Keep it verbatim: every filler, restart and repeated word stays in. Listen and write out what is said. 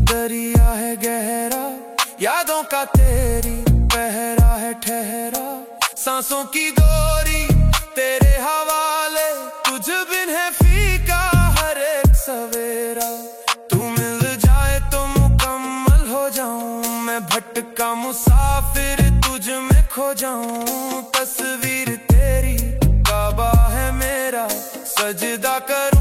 दरिया है गहरा, यादों का तेरी पहरा है ठहरा। सांसों की डोरी तेरे हवाले, तुझ बिन है फीका हर एक सवेरा। तू मिल जाए तो मुकम्मल हो जाऊं, मैं भटका मुसाफिर तुझ में खो जाऊं। तस्वीर तेरी काबा है मेरा, सजदा कर